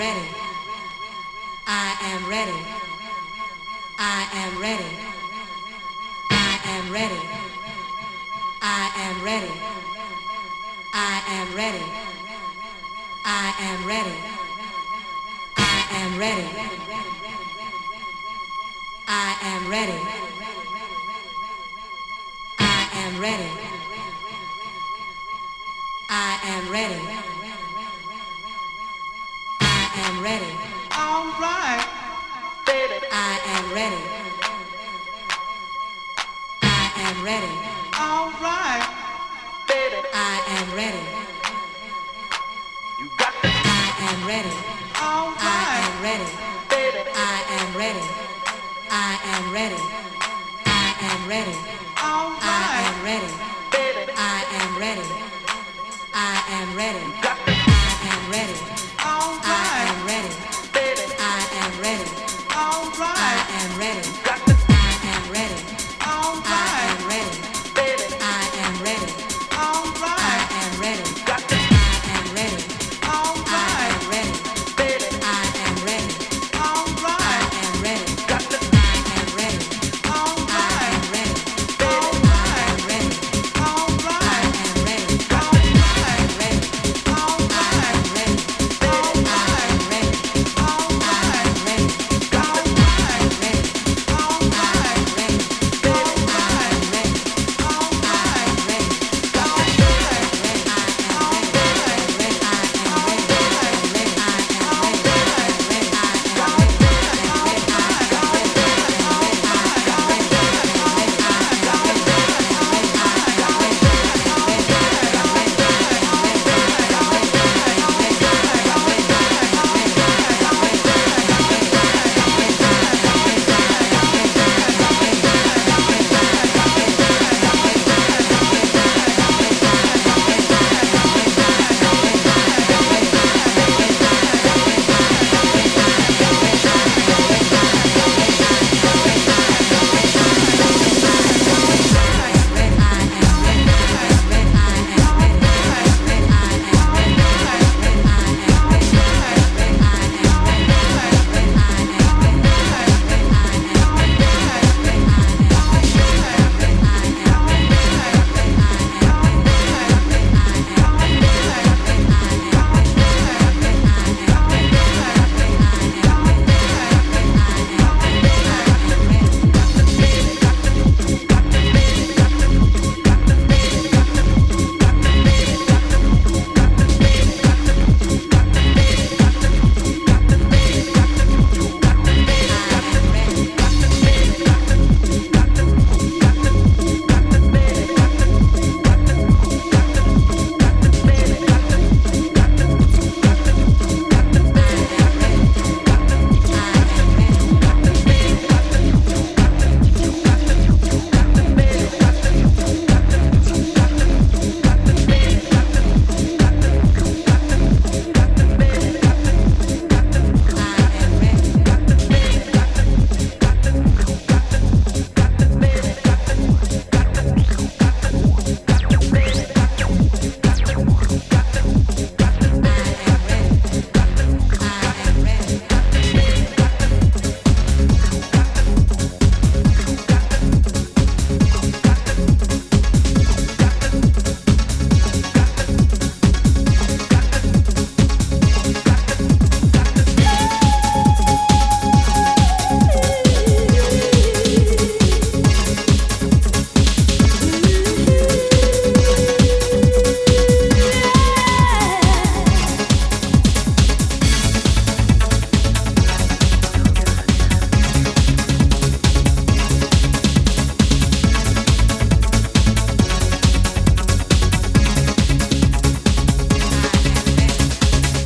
ready. I am ready. I am ready. I am ready. I am ready. I am ready. I am ready. I am ready. I am ready. I am ready. I am ready. I am ready. All right, baby. I am ready. I am ready. All right, baby. I am ready. You got to. I am ready. All I right, am ready. baby. I am ready. I am ready. I am ready. All I right, am ready. baby. I am ready. I am ready. You got to.